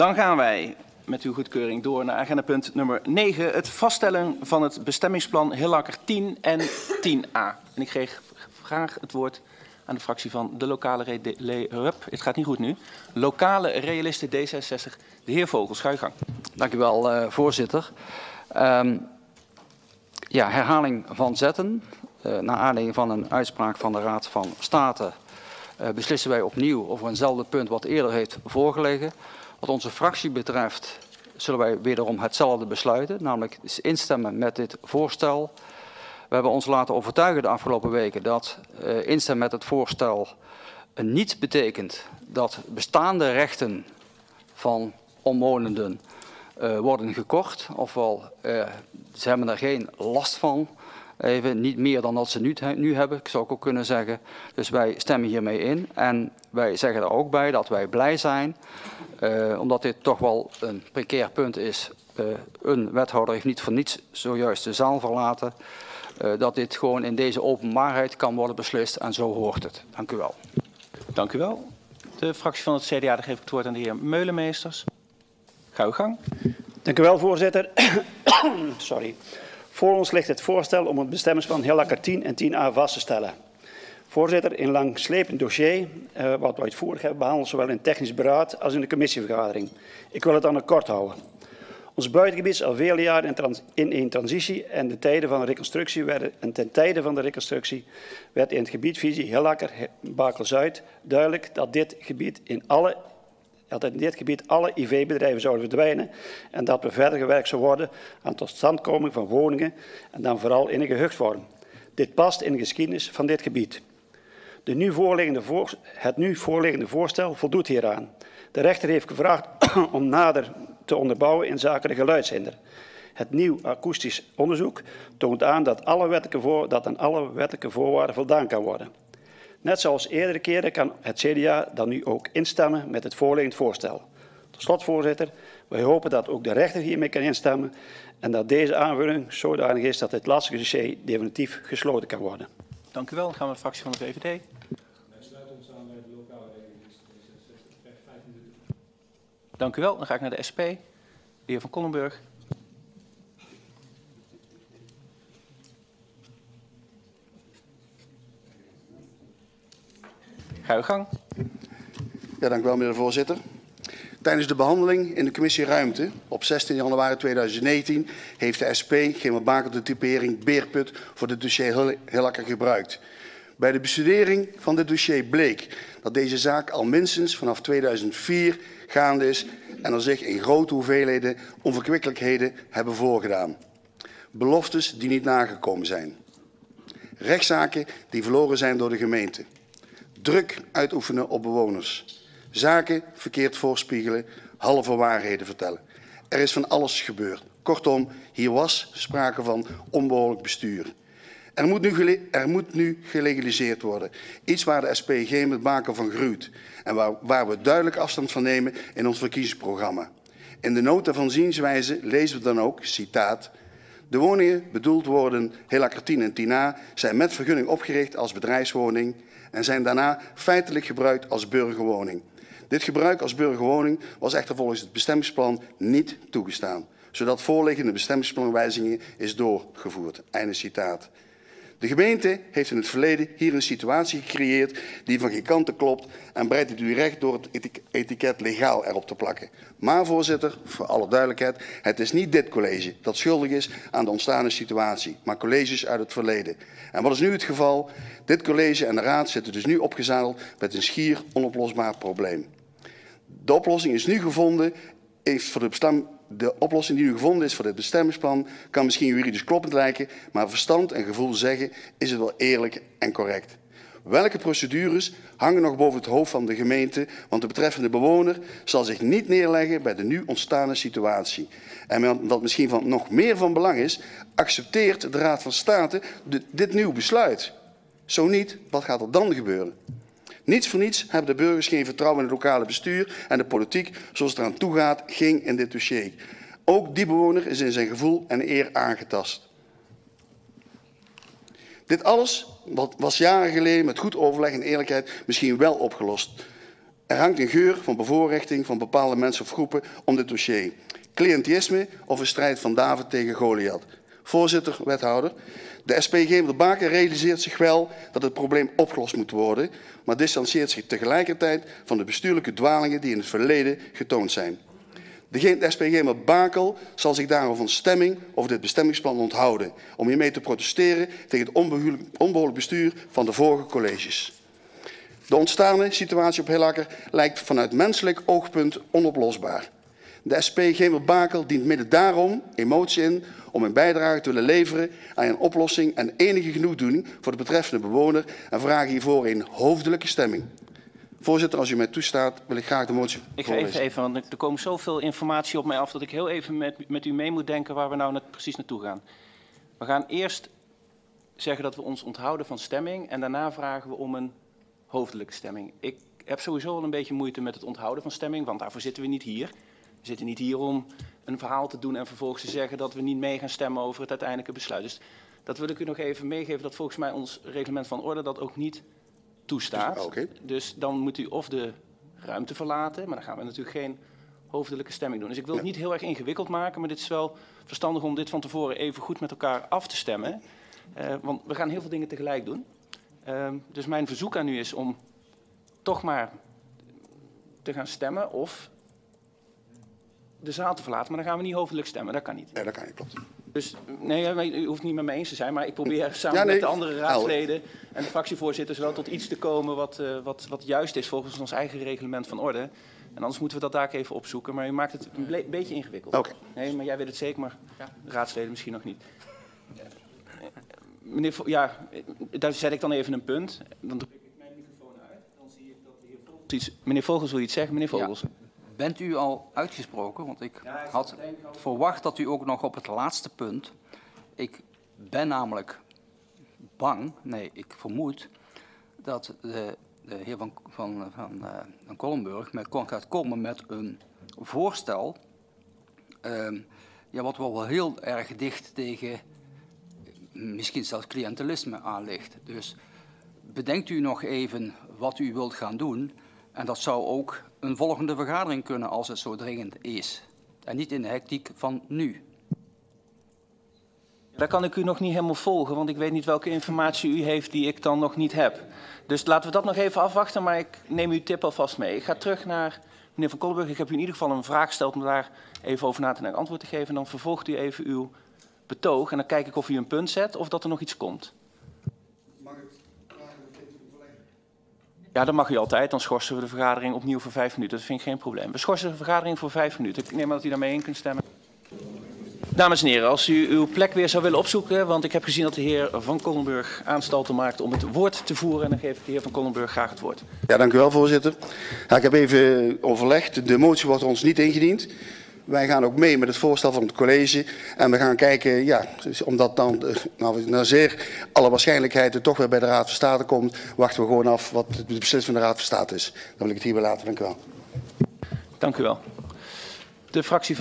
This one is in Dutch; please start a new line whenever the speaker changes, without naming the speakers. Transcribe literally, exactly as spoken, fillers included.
Dan gaan wij met uw goedkeuring door naar agendapunt nummer negen. Het vaststellen van het bestemmingsplan Hillacker tien en tien a. En ik geef graag het woord aan de fractie van de lokale... Re le Hup, het gaat niet goed nu. Lokale realisten D zesenzestig. De heer Vogels, ga je gang.
Dank u wel, uh, voorzitter. Um, ja, herhaling van zetten. Uh, naar aanleiding van een uitspraak van de Raad van State uh, beslissen wij opnieuw over eenzelfde punt wat eerder heeft voorgelegen. Wat onze fractie betreft zullen wij wederom hetzelfde besluiten, namelijk instemmen met dit voorstel. We hebben ons laten overtuigen de afgelopen weken dat uh, instemmen met het voorstel uh, niet betekent dat bestaande rechten van omwonenden uh, worden gekort. Ofwel, uh, ze hebben er geen last van. Even niet meer dan dat ze nu, nu hebben, zou ik ook kunnen zeggen. Dus wij stemmen hiermee in. En wij zeggen er ook bij dat wij blij zijn, uh, omdat dit toch wel een precair punt is. Uh, een wethouder heeft niet voor niets zojuist de zaal verlaten. Uh, dat dit gewoon in deze openbaarheid kan worden beslist en zo hoort het. Dank u wel.
Dank u wel. De fractie van het C D A, dan geef ik het woord aan de heer Meulemeesters. Ga uw gang.
Dank u wel, voorzitter. Sorry. Voor ons ligt het voorstel om het bestemmingsplan Hillacker tien en tien a vast te stellen. Voorzitter, een langslepend dossier, uh, wat we uitvoerig hebben behandeld, zowel in technisch beraad als in de commissievergadering. Ik wil het dan ook kort houden. Ons buitengebied is al vele jaren in, trans in een transitie en, de tijden van de reconstructie werden, en ten tijde van de reconstructie werd in het gebied visie Hillacker, Bakel-Zuid duidelijk dat dit gebied in alle dat in dit gebied alle I V-bedrijven zouden verdwijnen en dat we verder gewerkt zou worden aan totstandkoming van woningen en dan vooral in een gehuchtvorm. Dit past in de geschiedenis van dit gebied. De nu voorliggende voor, het nu voorliggende voorstel voldoet hieraan. De rechter heeft gevraagd om nader te onderbouwen in zaken de geluidshinder. Het nieuw akoestisch onderzoek toont aan dat, alle wettelijke voor, dat aan alle wettelijke voorwaarden voldaan kan worden. Net zoals eerdere keren kan het C D A dan nu ook instemmen met het voorliggend voorstel. Tot slot, voorzitter, wij hopen dat ook de rechter hiermee kan instemmen en dat deze aanvulling zodanig is dat het lastige dossier definitief gesloten kan worden.
Dank u wel. Dan gaan we naar de fractie van de V V D.
Wij sluiten ons aan bij de lokale realisten D zesenzestig. Vijf minuten.
Dank u wel. Dan ga ik naar de S P. De heer Van Kollenburg. Ga uw gang.
Ja, dank u wel, meneer de voorzitter. Tijdens de behandeling in de commissie Ruimte op zestien januari tweeduizend negentien heeft de S P geen bakende typering Beerput voor het dossier Hillacker gebruikt. Bij de bestudering van dit dossier bleek dat deze zaak al minstens vanaf tweeduizend vier gaande is en er zich in grote hoeveelheden onverkwikkelijkheden hebben voorgedaan. Beloftes die niet nagekomen zijn. Rechtszaken die verloren zijn door de gemeente. Druk uitoefenen op bewoners. Zaken verkeerd voorspiegelen, halve waarheden vertellen. Er is van alles gebeurd. Kortom, hier was sprake van onbehoorlijk bestuur. Er moet nu, er moet nu gelegaliseerd worden. Iets waar de S P geen baken van gruwt. En waar, waar we duidelijk afstand van nemen in ons verkiezingsprogramma. In de nota van zienswijze lezen we dan ook, citaat... De woningen bedoeld worden Hillacker tien en tien a zijn met vergunning opgericht als bedrijfswoning en zijn daarna feitelijk gebruikt als burgerwoning. Dit gebruik als burgerwoning was echter volgens het bestemmingsplan niet toegestaan, zodat voorliggende bestemmingsplanwijzigingen is doorgevoerd. Einde citaat. De gemeente heeft in het verleden hier een situatie gecreëerd die van geen kanten klopt en breidt het u recht door het etiket legaal erop te plakken. Maar voorzitter, voor alle duidelijkheid, het is niet dit college dat schuldig is aan de ontstane situatie, maar colleges uit het verleden. En wat is nu het geval? Dit college en de raad zitten dus nu opgezadeld met een schier onoplosbaar probleem. De oplossing is nu gevonden, heeft voor de bestaan. De oplossing die nu gevonden is voor dit bestemmingsplan kan misschien juridisch kloppend lijken, maar verstand en gevoel zeggen is het wel eerlijk en correct. Welke procedures hangen nog boven het hoofd van de gemeente, want de betreffende bewoner zal zich niet neerleggen bij de nu ontstane situatie. En wat misschien van nog meer van belang is, accepteert de Raad van State de, dit nieuw besluit. Zo niet, wat gaat er dan gebeuren? Niets voor niets hebben de burgers geen vertrouwen in het lokale bestuur en de politiek zoals het eraan toe gaat, ging in dit dossier. Ook die bewoner is in zijn gevoel en eer aangetast. Dit alles wat was jaren geleden met goed overleg en eerlijkheid misschien wel opgelost. Er hangt een geur van bevoorrechting van bepaalde mensen of groepen om dit dossier. Cliëntisme of een strijd van David tegen Goliath. Voorzitter, wethouder, de S P G Baken realiseert zich wel dat het probleem opgelost moet worden, maar distancieert zich tegelijkertijd van de bestuurlijke dwalingen die in het verleden getoond zijn. De S P G Bakel zal zich daarom van stemming over dit bestemmingsplan onthouden, om hiermee te protesteren tegen het onbehoorlijk bestuur van de vorige colleges. De ontstaande situatie op Hillacker lijkt vanuit menselijk oogpunt onoplosbaar. De S P G Bakel dient midden daarom emotie in om een bijdrage te willen leveren aan een oplossing en enige genoegdoening voor de betreffende bewoner en vragen hiervoor een hoofdelijke stemming. Voorzitter, als u mij toestaat, wil ik graag de motie
Ik ga even, even, want er komt zoveel informatie op mij af dat ik heel even met, met u mee moet denken waar we nou net precies naartoe gaan. We gaan eerst zeggen dat we ons onthouden van stemming en daarna vragen we om een hoofdelijke stemming. Ik heb sowieso al een beetje moeite met het onthouden van stemming, want daarvoor zitten we niet hier. We zitten niet hier om een verhaal te doen en vervolgens te zeggen dat we niet mee gaan stemmen over het uiteindelijke besluit. Dus dat wil ik u nog even meegeven, dat volgens mij ons reglement van orde dat ook niet toestaat.
Okay.
Dus dan moet u of de ruimte verlaten, maar dan gaan we natuurlijk geen hoofdelijke stemming doen. Dus ik wil het niet heel erg ingewikkeld maken, maar dit is wel verstandig om dit van tevoren even goed met elkaar af te stemmen. Uh, want we gaan heel veel dingen tegelijk doen. Uh, dus mijn verzoek aan u is om toch maar te gaan stemmen of de zaal te verlaten. Maar dan gaan we niet hoofdelijk stemmen, dat kan niet.
Nee, dat kan niet, klopt.
Dus nee, u hoeft niet met me eens te zijn, maar ik probeer samen
ja, nee.
met de andere raadsleden en de fractievoorzitters wel tot iets te komen wat, uh, wat, wat juist is volgens ons eigen reglement van orde. En anders moeten we dat daar even opzoeken, maar u maakt het een beetje ingewikkeld.
Oké. Okay.
Nee, maar jij weet het zeker, maar de raadsleden misschien nog niet. Meneer, ja, daar zet ik dan even een punt. Dan druk ik mijn microfoon uit, dan zie ik dat de heer Vogels iets... Meneer Vogels, wil je iets zeggen? Meneer Vogels.
Ja. Bent u al uitgesproken? Want ik
ja, ik
had verwacht dat u ook nog op het laatste punt... Ik ben namelijk bang, nee, ik vermoed... dat de, de heer Van, van, van, uh, van Kollenburg met, gaat komen met een voorstel... Uh, ja, wat wel heel erg dicht tegen... misschien zelfs cliëntelisme aan ligt. Dus bedenkt u nog even wat u wilt gaan doen... En dat zou ook een volgende vergadering kunnen als het zo dringend is. En niet in de hectiek van nu.
Daar kan ik u nog niet helemaal volgen, want ik weet niet welke informatie u heeft die ik dan nog niet heb. Dus laten we dat nog even afwachten, maar ik neem uw tip alvast mee. Ik ga terug naar meneer Van Kollenburg. Ik heb u in ieder geval een vraag gesteld om daar even over na te denken antwoord te geven. En dan vervolgt u even uw betoog en dan kijk ik of u een punt zet of dat er nog iets komt. Ja, dat mag u altijd. Dan schorsen we de vergadering opnieuw voor vijf minuten. Dat vind ik geen probleem. We schorsen de vergadering voor vijf minuten. Ik neem aan dat u daarmee in kunt stemmen. Dames en heren, als u uw plek weer zou willen opzoeken... want ik heb gezien dat de heer Van Kollenburg aanstalten maakt om het woord te voeren... en dan geef ik de heer Van Kollenburg graag het woord.
Ja, dank u wel, voorzitter. Ja, ik heb even overlegd. De motie wordt ons niet ingediend. Wij gaan ook mee met het voorstel van het college. En we gaan kijken, ja, omdat dan nou, naar zeer alle waarschijnlijkheid het toch weer bij de Raad van State komt, wachten we gewoon af wat de beslissing van de Raad van State is. Dan wil ik het hierbij laten. Dank u wel.
Dank u wel. De fractie